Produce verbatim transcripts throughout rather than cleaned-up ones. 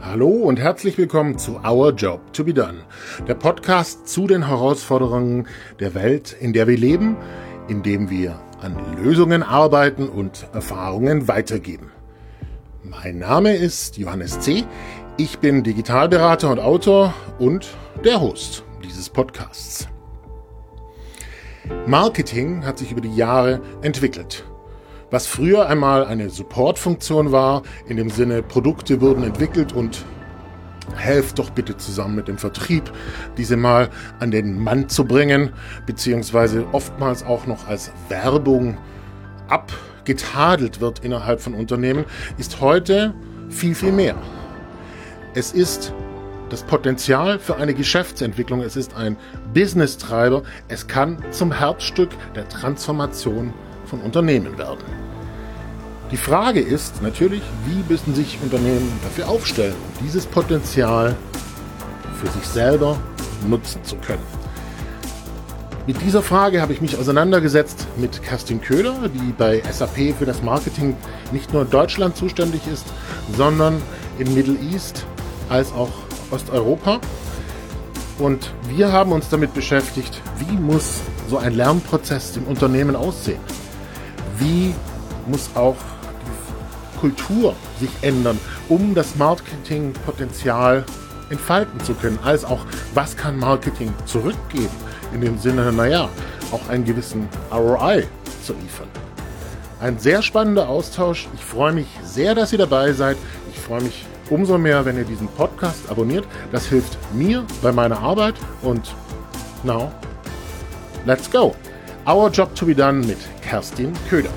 Hallo und herzlich willkommen zu Our Job to be Done, der Podcast zu den Herausforderungen der Welt, in der wir leben, in dem wir an Lösungen arbeiten und Erfahrungen weitergeben. Mein Name ist Johannes C. Ich bin Digitalberater und Autor und der Host dieses Podcasts. Marketing hat sich über die Jahre entwickelt. Was früher einmal eine Support-Funktion war, in dem Sinne, Produkte wurden entwickelt und helft doch bitte zusammen mit dem Vertrieb, diese mal an den Mann zu bringen, beziehungsweise oftmals auch noch als Werbung abgetadelt wird innerhalb von Unternehmen, ist heute viel, viel mehr. Es ist das Potenzial für eine Geschäftsentwicklung, es ist ein Business-Treiber, es kann zum Herzstück der Transformation von Unternehmen werden. Die Frage ist natürlich, wie müssen sich Unternehmen dafür aufstellen, um dieses Potenzial für sich selber nutzen zu können. Mit dieser Frage habe ich mich auseinandergesetzt mit Kerstin Köhler, die bei S A P für das Marketing nicht nur in Deutschland zuständig ist, sondern in Middle East als auch Osteuropa. Und wir haben uns damit beschäftigt, wie muss so ein Lernprozess im Unternehmen aussehen? Wie muss auch die Kultur sich ändern, um das Marketingpotenzial entfalten zu können? Als auch, was kann Marketing zurückgeben? In dem Sinne, naja, auch einen gewissen R O I zu liefern. Ein sehr spannender Austausch. Ich freue mich sehr, dass ihr dabei seid. Ich freue mich umso mehr, wenn ihr diesen Podcast abonniert. Das hilft mir bei meiner Arbeit. Und now, let's go. Our Job to be Done mit Kerstin Köhler.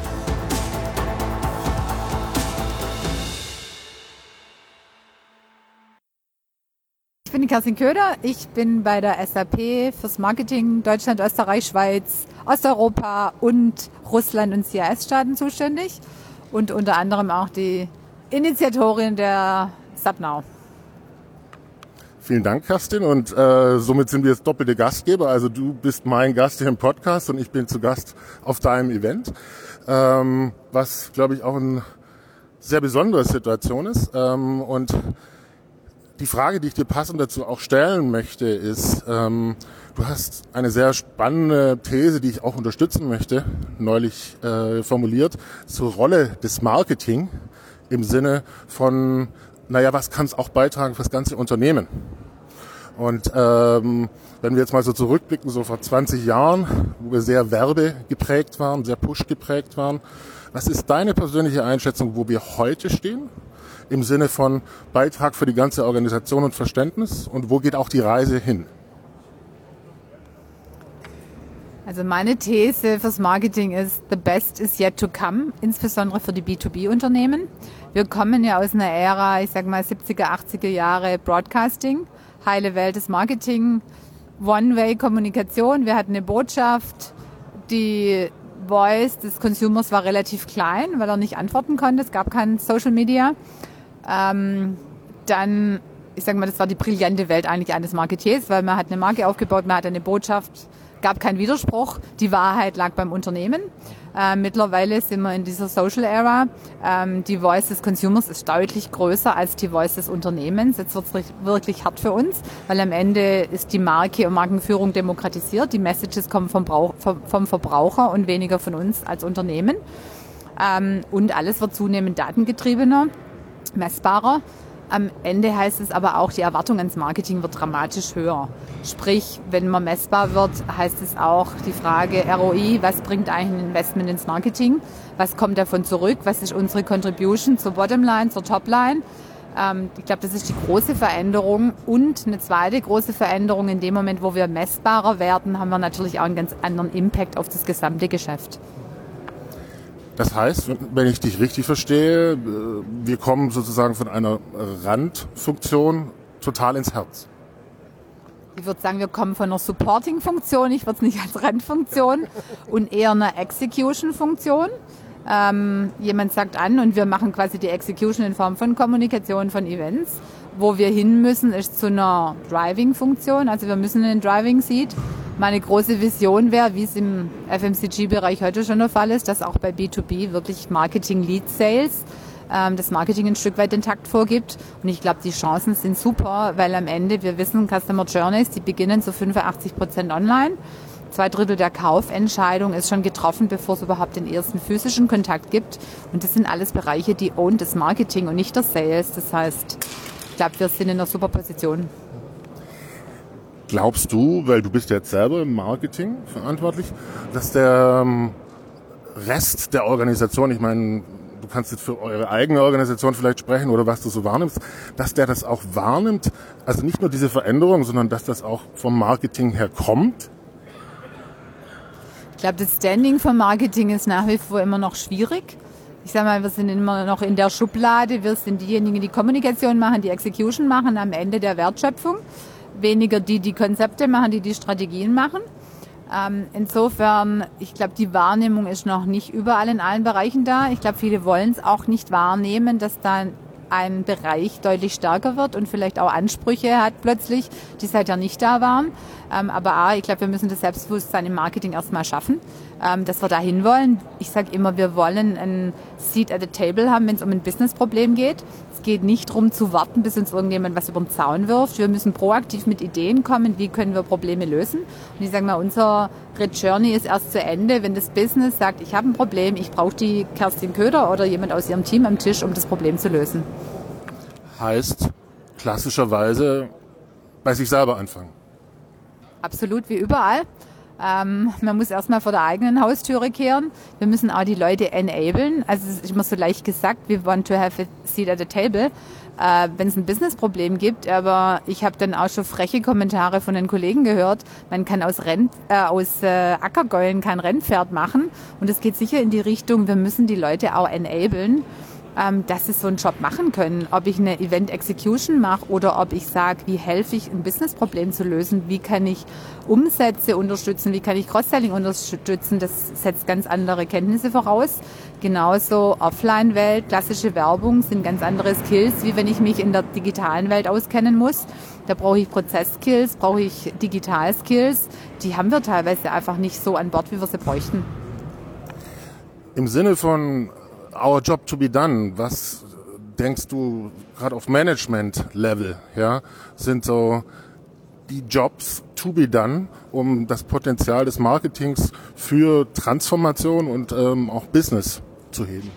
Ich bin Kerstin Köhler. Ich bin bei der S A P fürs Marketing Deutschland, Österreich, Schweiz, Osteuropa und Russland und C I S-Staaten zuständig und unter anderem auch die Initiatorin der SAPnow. Vielen Dank, Kerstin. Und äh, somit sind wir jetzt doppelte Gastgeber. Also du bist mein Gast hier im Podcast und ich bin zu Gast auf deinem Event, ähm, was, glaube ich, auch eine sehr besondere Situation ist. Ähm, und die Frage, die ich dir passend dazu auch stellen möchte, ist, ähm, du hast eine sehr spannende These, die ich auch unterstützen möchte, neulich äh, formuliert, zur Rolle des Marketing im Sinne von, naja, was kann es auch beitragen für das ganze Unternehmen? Und ähm, wenn wir jetzt mal so zurückblicken, so vor zwanzig Jahren, wo wir sehr werbegeprägt waren, sehr push-geprägt waren, was ist deine persönliche Einschätzung, wo wir heute stehen? Im Sinne von Beitrag für die ganze Organisation und Verständnis? Und wo geht auch die Reise hin? Also meine These fürs Marketing ist, the best is yet to come, insbesondere für die B zwei B-Unternehmen. Wir kommen ja aus einer Ära, ich sag mal siebziger, achtziger Jahre Broadcasting, heile Welt des Marketing, One-Way-Kommunikation. Wir hatten eine Botschaft, die Voice des Consumers war relativ klein, weil er nicht antworten konnte. Es gab kein Social Media. Ähm, dann, ich sag mal, das war die brillante Welt eigentlich eines Marketiers, weil man hat eine Marke aufgebaut, man hat eine Botschaft, gab keinen Widerspruch, die Wahrheit lag beim Unternehmen. Äh, mittlerweile sind wir in dieser Social Era. Ähm, die Voice des Consumers ist deutlich größer als die Voice des Unternehmens. Jetzt wird es wirklich hart für uns, weil am Ende ist die Marke und Markenführung demokratisiert. Die Messages kommen vom, Brauch, vom, vom Verbraucher und weniger von uns als Unternehmen. Ähm, und alles wird zunehmend datengetriebener, messbarer. Am Ende heißt es aber auch, die Erwartung ans Marketing wird dramatisch höher. Sprich, wenn man messbar wird, heißt es auch die Frage R O I, was bringt eigentlich ein Investment ins Marketing? Was kommt davon zurück? Was ist unsere Contribution zur Bottomline, zur Topline? Ähm, ich glaube, das ist die große Veränderung. Und eine zweite große Veränderung, in dem Moment, wo wir messbarer werden, haben wir natürlich auch einen ganz anderen Impact auf das gesamte Geschäft. Das heißt, wenn ich dich richtig verstehe, wir kommen sozusagen von einer Randfunktion total ins Herz. Ich würde sagen, wir kommen von einer Supporting-Funktion, ich würde es nicht als Randfunktion, und eher einer Execution-Funktion. Ähm, jemand sagt an und wir machen quasi die Execution in Form von Kommunikation, von Events. Wo wir hin müssen, ist zu einer Driving-Funktion, also wir müssen in den Driving-Seat. Meine große Vision wäre, wie es im F M C G-Bereich heute schon der Fall ist, dass auch bei B zwei B wirklich Marketing-Lead-Sales ähm, das Marketing ein Stück weit den Takt vorgibt. Und ich glaube, die Chancen sind super, weil am Ende, wir wissen, Customer Journeys, die beginnen zu fünfundachtzig Prozent online. Zwei Drittel der Kaufentscheidung ist schon getroffen, bevor es überhaupt den ersten physischen Kontakt gibt. Und das sind alles Bereiche, die own das Marketing und nicht das Sales. Das heißt, ich glaube, wir sind in einer super Position. Glaubst du, weil du bist jetzt selber im Marketing verantwortlich, dass der Rest der Organisation, ich meine, du kannst jetzt für eure eigene Organisation vielleicht sprechen oder was du so wahrnimmst, dass der das auch wahrnimmt, also nicht nur diese Veränderung, sondern dass das auch vom Marketing her kommt? Ich glaube, das Standing vom Marketing ist nach wie vor immer noch schwierig. Ich sage mal, wir sind immer noch in der Schublade. Wir sind diejenigen, die Kommunikation machen, die Execution machen, am Ende der Wertschöpfung. Weniger die, die Konzepte machen, die die Strategien machen. Ähm, insofern, ich glaube, die Wahrnehmung ist noch nicht überall in allen Bereichen da. Ich glaube, viele wollen es auch nicht wahrnehmen, dass da ein Bereich deutlich stärker wird und vielleicht auch Ansprüche hat plötzlich, die seither nicht da waren. Ähm, aber A, ich glaube, wir müssen das Selbstbewusstsein im Marketing erstmal schaffen, ähm, dass wir dahin wollen. Ich sage immer, wir wollen ein Seat at the Table haben, wenn es um ein Businessproblem geht. Es geht nicht darum zu warten, bis uns irgendjemand was über den Zaun wirft. Wir müssen proaktiv mit Ideen kommen, wie können wir Probleme lösen. Und ich sage mal, unsere Journey ist erst zu Ende, wenn das Business sagt, ich habe ein Problem, ich brauche die Kerstin Köder oder jemand aus ihrem Team am Tisch, um das Problem zu lösen. Heißt klassischerweise bei sich selber anfangen. Absolut, wie überall. Ähm, man muss erstmal vor der eigenen Haustüre kehren. Wir müssen auch die Leute enablen. Also es ist immer so leicht gesagt, we want to have a seat at the table, äh, wenn es ein Businessproblem gibt. Aber ich habe dann auch schon freche Kommentare von den Kollegen gehört. Man kann aus, Renn, äh, aus äh, Ackergäulen kein Rennpferd machen. Und es geht sicher in die Richtung, wir müssen die Leute auch enablen, ähm, dass sie so einen Job machen können. Ob ich eine Event Execution mache oder ob ich sage, wie helfe ich, ein Businessproblem zu lösen, wie kann ich Umsätze unterstützen, wie kann ich Cross-Selling unterstützen, das setzt ganz andere Kenntnisse voraus. Genauso Offline-Welt, klassische Werbung sind ganz andere Skills, wie wenn ich mich in der digitalen Welt auskennen muss. Da brauche ich Prozess-Skills, brauche ich Digital-Skills. Die haben wir teilweise einfach nicht so an Bord, wie wir sie bräuchten. Im Sinne von Our Job to be done, was denkst du gerade auf Management-Level, ja, sind so die Jobs to be done, um das Potenzial des Marketings für Transformation und ähm, auch Business zu heben?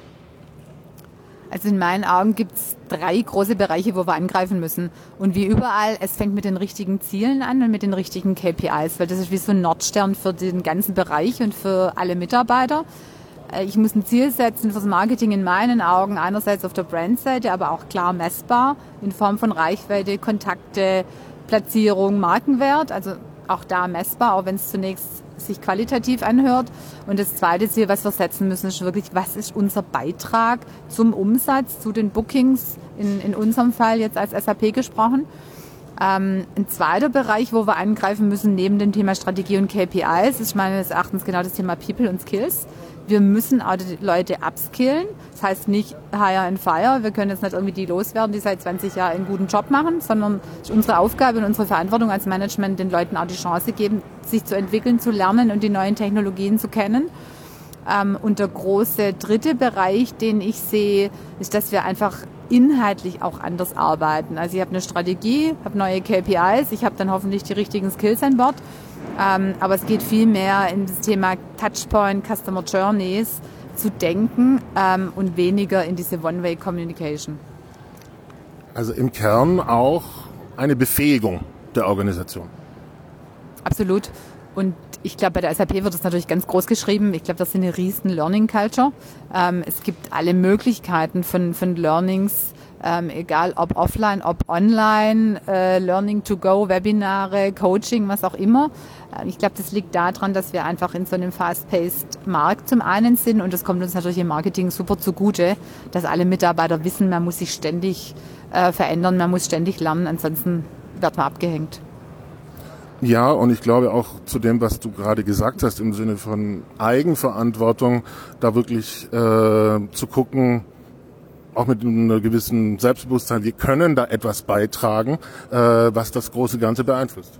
Also in meinen Augen gibt es drei große Bereiche, wo wir angreifen müssen. Und wie überall, es fängt mit den richtigen Zielen an und mit den richtigen K P Is, weil das ist wie so ein Nordstern für den ganzen Bereich und für alle Mitarbeiter. Ich muss ein Ziel setzen fürs Marketing in meinen Augen, einerseits auf der Brandseite, aber auch klar messbar in Form von Reichweite, Kontakte, Platzierung, Markenwert, also auch da messbar, auch wenn es zunächst sich qualitativ anhört. Und das zweite Ziel, was wir setzen müssen, ist wirklich, was ist unser Beitrag zum Umsatz, zu den Bookings, in, in unserem Fall jetzt als S A P gesprochen. Ähm, ein zweiter Bereich, wo wir angreifen müssen, neben dem Thema Strategie und K P Is, ist meines Erachtens genau das Thema People und Skills. Wir müssen auch die Leute upskillen. Das heißt nicht hire and fire. Wir können jetzt nicht irgendwie die loswerden, die seit zwanzig Jahren einen guten Job machen, sondern es ist unsere Aufgabe und unsere Verantwortung als Management, den Leuten auch die Chance geben, sich zu entwickeln, zu lernen und die neuen Technologien zu kennen. Ähm, und der große dritte Bereich, den ich sehe, ist, dass wir einfach inhaltlich auch anders arbeiten. Also ich habe eine Strategie, habe neue K P Is, ich habe dann hoffentlich die richtigen Skills an Bord. Ähm, aber es geht viel mehr in das Thema Touchpoint, Customer Journeys zu denken ähm, und weniger in diese One-Way-Communication. Also im Kern auch eine Befähigung der Organisation. Absolut. Und ich glaube, bei der S A P wird das natürlich ganz groß geschrieben. Ich glaube, das ist eine riesen Learning Culture. Ähm, es gibt alle Möglichkeiten von, von Learnings, ähm, egal ob offline, ob online, äh, Learning to go, Webinare, Coaching, was auch immer. Äh, ich glaube, das liegt daran, dass wir einfach in so einem fast-paced Markt zum einen sind und das kommt uns natürlich im Marketing super zugute, dass alle Mitarbeiter wissen, man muss sich ständig äh, verändern, man muss ständig lernen, ansonsten wird man abgehängt. Ja, und ich glaube auch zu dem, was du gerade gesagt hast, im Sinne von Eigenverantwortung, da wirklich äh, zu gucken, auch mit einem gewissen Selbstbewusstsein, wir können da etwas beitragen, äh, was das große Ganze beeinflusst.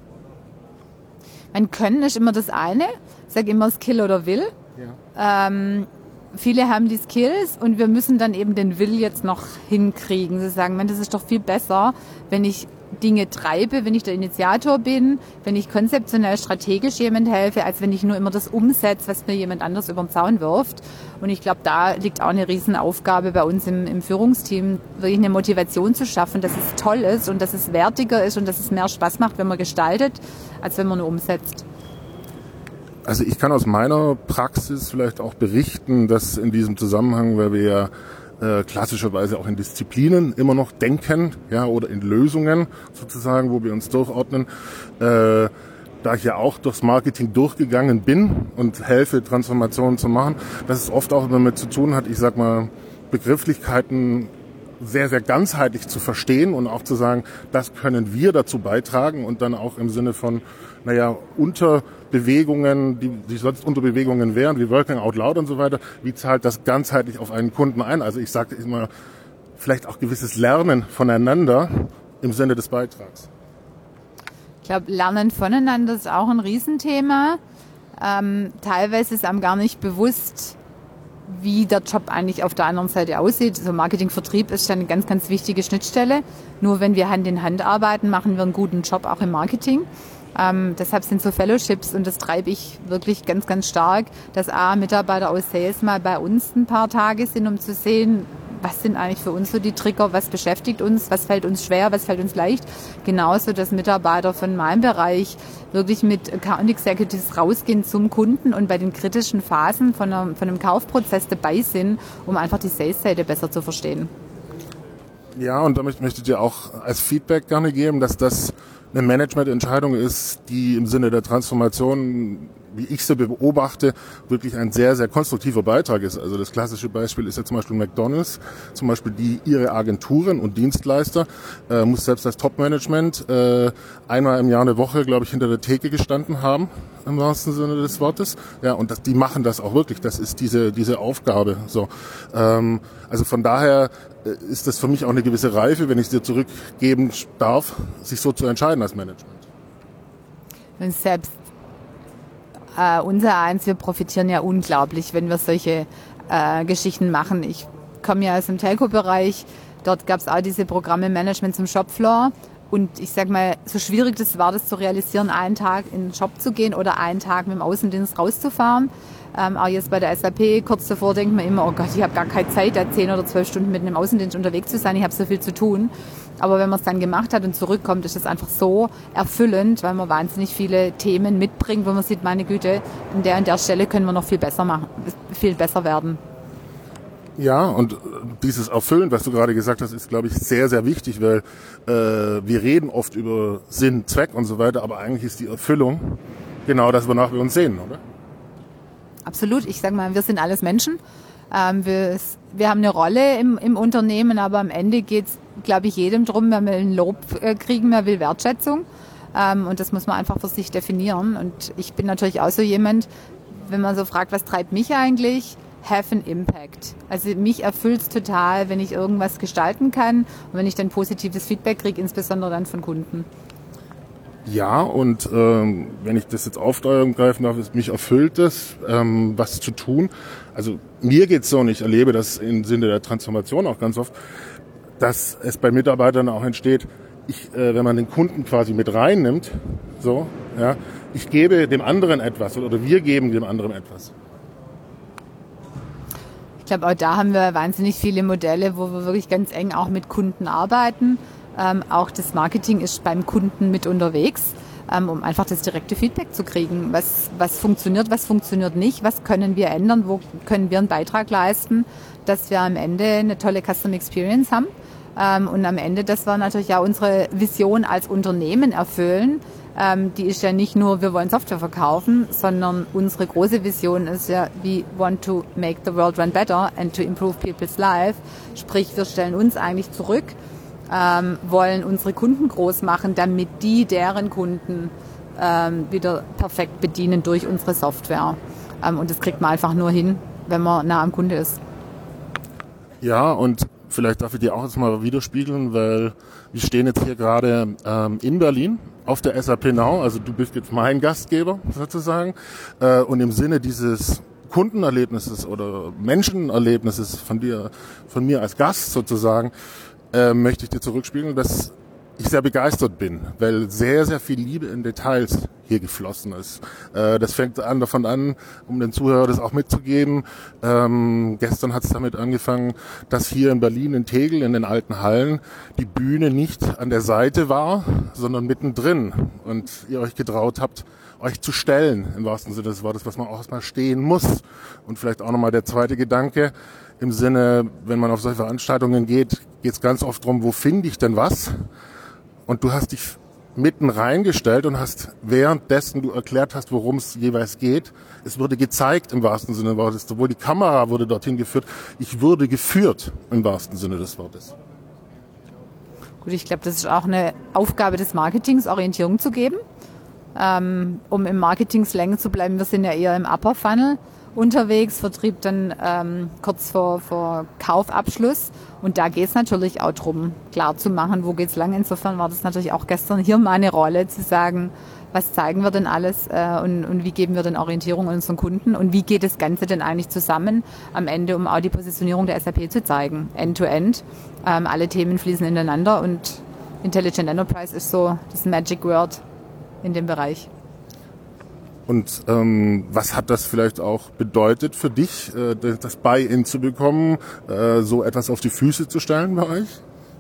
Mein Können ist immer das eine, ich sage immer Skill oder Will. Ja. Ähm, viele haben die Skills und wir müssen dann eben den Will jetzt noch hinkriegen. Sie sagen, das ist doch viel besser, wenn ich Dinge treibe, wenn ich der Initiator bin, wenn ich konzeptionell strategisch jemand helfe, als wenn ich nur immer das umsetze, was mir jemand anders über den Zaun wirft. Und ich glaube, da liegt auch eine Riesenaufgabe bei uns im, im Führungsteam, wirklich eine Motivation zu schaffen, dass es toll ist und dass es wertiger ist und dass es mehr Spaß macht, wenn man gestaltet, als wenn man nur umsetzt. Also ich kann aus meiner Praxis vielleicht auch berichten, dass in diesem Zusammenhang, weil wir ja äh, klassischerweise auch in Disziplinen immer noch denken, ja, oder in Lösungen sozusagen, wo wir uns durchordnen, äh, da ich ja auch durchs Marketing durchgegangen bin und helfe, Transformationen zu machen, dass es oft auch damit zu tun hat, ich sag mal, Begrifflichkeiten sehr, sehr ganzheitlich zu verstehen und auch zu sagen, das können wir dazu beitragen und dann auch im Sinne von, naja, Unterbewegungen, die, die sonst Unterbewegungen wären, wie Working Out Loud und so weiter, wie zahlt das ganzheitlich auf einen Kunden ein? Also ich sage immer, vielleicht auch gewisses Lernen voneinander im Sinne des Beitrags. Ich glaube, Lernen voneinander ist auch ein Riesenthema. Ähm, teilweise ist einem gar nicht bewusst, wie der Job eigentlich auf der anderen Seite aussieht. Also Marketing, Vertrieb ist eine ganz, ganz wichtige Schnittstelle. Nur wenn wir Hand in Hand arbeiten, machen wir einen guten Job auch im Marketing. Ähm, deshalb sind so Fellowships und das treibe ich wirklich ganz, ganz stark, dass A, Mitarbeiter aus Sales mal bei uns ein paar Tage sind, um zu sehen, was sind eigentlich für uns so die Trigger, was beschäftigt uns, was fällt uns schwer, was fällt uns leicht. Genauso, dass Mitarbeiter von meinem Bereich wirklich mit Account Executives rausgehen zum Kunden und bei den kritischen Phasen von einem, von einem Kaufprozess dabei sind, um einfach die Sales-Seite besser zu verstehen. Ja, und damit möchte ich dir auch als Feedback gerne geben, dass das eine Managemententscheidung ist, die im Sinne der Transformation, wie ich sie beobachte, wirklich ein sehr, sehr konstruktiver Beitrag ist. Also das klassische Beispiel ist ja zum Beispiel McDonald's, zum Beispiel die ihre Agenturen und Dienstleister, äh, muss selbst das Top-Management äh, einmal im Jahr eine Woche, glaube ich, hinter der Theke gestanden haben, im wahrsten Sinne des Wortes. Ja, und das, die machen das auch wirklich. Das ist diese diese Aufgabe. So, ähm, also von daher ist das für mich auch eine gewisse Reife, wenn ich es dir zurückgeben darf, sich so zu entscheiden als Management. Und selbst äh, unser eins, wir profitieren ja unglaublich, wenn wir solche äh, Geschichten machen. Ich komme ja aus dem Telco-Bereich, dort gab es auch diese Programme Management zum Shopfloor. Und ich sag mal, so schwierig das war, das zu realisieren, einen Tag in den Shop zu gehen oder einen Tag mit dem Außendienst rauszufahren. Ähm, auch jetzt bei der S A P, kurz davor denkt man immer, oh Gott, ich habe gar keine Zeit, da zehn oder zwölf Stunden mit einem Außendienst unterwegs zu sein, ich habe so viel zu tun. Aber wenn man es dann gemacht hat und zurückkommt, ist es einfach so erfüllend, weil man wahnsinnig viele Themen mitbringt, wo man sieht, meine Güte, an der und der Stelle können wir noch viel besser machen, viel besser werden. Ja, und dieses Erfüllen, was du gerade gesagt hast, ist, glaube ich, sehr, sehr wichtig, weil äh, wir reden oft über Sinn, Zweck und so weiter, aber eigentlich ist die Erfüllung genau das, wonach wir uns sehnen, oder? Absolut. Ich sage mal, wir sind alles Menschen. Ähm, wir, wir haben eine Rolle im, im Unternehmen, aber am Ende geht es, glaube ich, jedem drum, wer will ein Lob äh, kriegen, wer will Wertschätzung. Ähm, und das muss man einfach für sich definieren. Und ich bin natürlich auch so jemand, wenn man so fragt, was treibt mich eigentlich? Have an impact. Also mich erfüllt es total, wenn ich irgendwas gestalten kann und wenn ich dann positives Feedback kriege, insbesondere dann von Kunden. Ja, und ähm, wenn ich das jetzt aufgreifen darf, ist mich erfüllt das, ähm, was zu tun. Also mir geht's so und ich erlebe das im Sinne der Transformation auch ganz oft, dass es bei Mitarbeitern auch entsteht, ich, äh, wenn man den Kunden quasi mit reinnimmt, so, ja, ich gebe dem anderen etwas oder wir geben dem anderen etwas. Ich glaube, auch da haben wir wahnsinnig viele Modelle, wo wir wirklich ganz eng auch mit Kunden arbeiten. Ähm, auch das Marketing ist beim Kunden mit unterwegs, ähm, um einfach das direkte Feedback zu kriegen. Was, was funktioniert, was funktioniert nicht, was können wir ändern, wo können wir einen Beitrag leisten, dass wir am Ende eine tolle Customer Experience haben. Ähm, und am Ende, dass wir natürlich auch unsere Vision als Unternehmen erfüllen. Ähm, die ist ja nicht nur, wir wollen Software verkaufen, sondern unsere große Vision ist ja, we want to make the world run better and to improve people's life. Sprich, wir stellen uns eigentlich zurück, ähm, wollen unsere Kunden groß machen, damit die deren Kunden ähm, wieder perfekt bedienen durch unsere Software. Ähm, und das kriegt man einfach nur hin, wenn man nah am Kunde ist. Ja, und vielleicht darf ich dir auch jetzt mal widerspiegeln, weil wir stehen jetzt hier gerade ähm, in Berlin auf der S A P Now, also du bist jetzt mein Gastgeber sozusagen, äh, und im Sinne dieses Kundenerlebnisses oder Menschenerlebnisses von dir, von mir als Gast sozusagen, äh, möchte ich dir zurückspiegeln, dass ich sehr begeistert bin, weil sehr, sehr viel Liebe in Details hier geflossen ist. Äh, das fängt an davon an, um den Zuhörer das auch mitzugeben. Ähm, gestern hat es damit angefangen, dass hier in Berlin in Tegel in den alten Hallen die Bühne nicht an der Seite war, sondern mittendrin. Und ihr euch getraut habt, euch zu stellen, im wahrsten Sinne des Wortes, was man auch erstmal stehen muss. Und vielleicht auch nochmal der zweite Gedanke, im Sinne, wenn man auf solche Veranstaltungen geht, geht es ganz oft darum, wo finde ich denn was? Und du hast dich mitten reingestellt und hast währenddessen du erklärt hast, worum es jeweils geht. Es wurde gezeigt im wahrsten Sinne des Wortes. Sowohl die Kamera wurde dorthin geführt. Ich wurde geführt im wahrsten Sinne des Wortes. Gut, ich glaube, das ist auch eine Aufgabe des Marketings, Orientierung zu geben. Ähm, um im Marketing-Slang zu bleiben, wir sind ja eher im Upper Funnel unterwegs, Vertrieb dann ähm, kurz vor, vor Kaufabschluss. Und da geht es natürlich auch darum, klar zu machen, wo geht's lang. Insofern war das natürlich auch gestern hier meine Rolle, zu sagen, was zeigen wir denn alles äh, und, und wie geben wir denn Orientierung unseren Kunden und wie geht das Ganze denn eigentlich zusammen am Ende, um auch die Positionierung der S A P zu zeigen, End-to-End. Ähm, alle Themen fließen ineinander und Intelligent Enterprise ist so das Magic Word in dem Bereich. Und ähm, was hat das vielleicht auch bedeutet für dich, äh, das Buy-in zu bekommen, äh, so etwas auf die Füße zu stellen bei euch?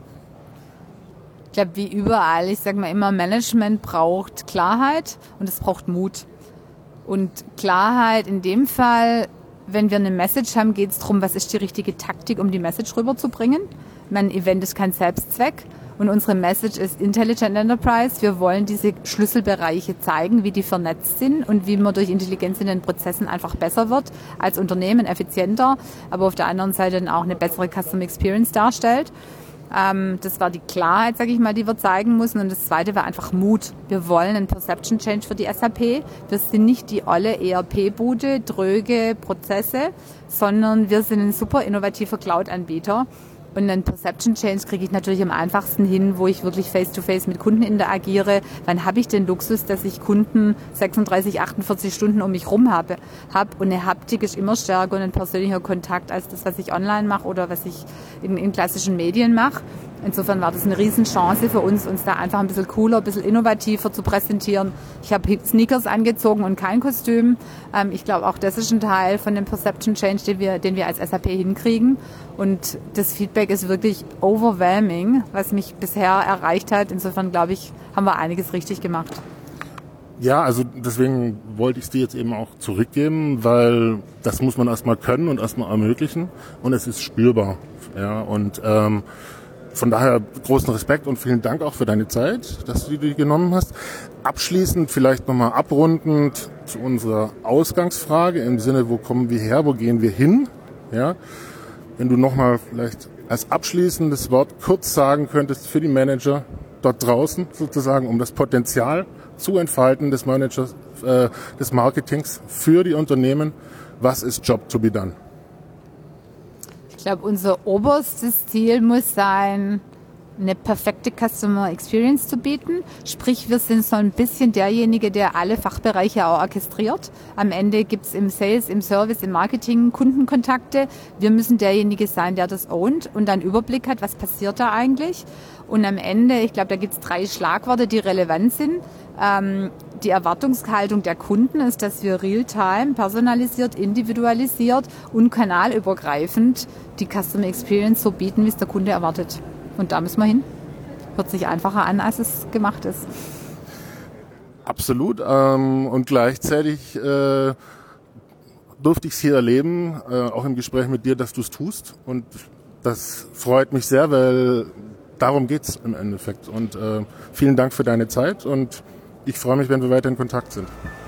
Ich glaube, wie überall, ich sage mal immer, Management braucht Klarheit und es braucht Mut. Und Klarheit in dem Fall, wenn wir eine Message haben, geht es darum, was ist die richtige Taktik, um die Message rüberzubringen. Mein Event ist kein Selbstzweck. Und unsere Message ist Intelligent Enterprise. Wir wollen diese Schlüsselbereiche zeigen, wie die vernetzt sind und wie man durch Intelligenz in den Prozessen einfach besser wird, als Unternehmen effizienter, aber auf der anderen Seite dann auch eine bessere Customer Experience darstellt. Ähm, das war die Klarheit, sage ich mal, die wir zeigen müssen. Und das Zweite war einfach Mut. Wir wollen einen Perception Change für die S A P. Wir sind nicht die olle E R P-Bude, dröge Prozesse, sondern wir sind ein super innovativer Cloud-Anbieter. Und einen Perception Change kriege ich natürlich am einfachsten hin, wo ich wirklich face-to-face mit Kunden interagiere. Wann habe ich den Luxus, dass ich Kunden sechsunddreißig, achtundvierzig Stunden um mich rum habe? Hab. Und eine Haptik ist immer stärker und ein persönlicher Kontakt als das, was ich online mache oder was ich in, in klassischen Medien mache. Insofern war das eine Riesenchance für uns, uns da einfach ein bisschen cooler, ein bisschen innovativer zu präsentieren. Ich habe Sneakers angezogen und kein Kostüm. Ähm, ich glaube, auch das ist ein Teil von dem Perception Change, den wir, den wir als S A P hinkriegen. Und das Feedback ist wirklich overwhelming, was mich bisher erreicht hat. Insofern, glaube ich, haben wir einiges richtig gemacht. Ja, also deswegen wollte ich es dir jetzt eben auch zurückgeben, weil das muss man erstmal können und erstmal ermöglichen. Und es ist spürbar. Ja, und ähm, von daher großen Respekt und vielen Dank auch für deine Zeit, dass du die genommen hast. Abschließend vielleicht nochmal abrundend zu unserer Ausgangsfrage im Sinne, wo kommen wir her, wo gehen wir hin? Ja, wenn du nochmal vielleicht als abschließendes Wort kurz sagen könntest für die Manager dort draußen sozusagen, um das Potenzial zu entfalten des Managers, äh, des Marketings für die Unternehmen. Was ist Job to be done? Ich glaube, unser oberstes Ziel muss sein, eine perfekte Customer Experience zu bieten. Sprich, wir sind so ein bisschen derjenige, der alle Fachbereiche auch orchestriert. Am Ende gibt es im Sales, im Service, im Marketing Kundenkontakte. Wir müssen derjenige sein, der das ownt und dann Überblick hat, was passiert da eigentlich. Und am Ende, ich glaube, da gibt es drei Schlagworte, die relevant sind. Ähm, die Erwartungshaltung der Kunden ist, dass wir real-time, personalisiert, individualisiert und kanalübergreifend die Customer Experience so bieten, wie es der Kunde erwartet. Und da müssen wir hin. Hört sich einfacher an, als es gemacht ist. Absolut. Ähm, und gleichzeitig äh, durfte ich es hier erleben, äh, auch im Gespräch mit dir, dass du es tust. Und das freut mich sehr, weil darum geht's im Endeffekt. Und äh, vielen Dank für deine Zeit und ich freue mich, wenn wir weiter in Kontakt sind.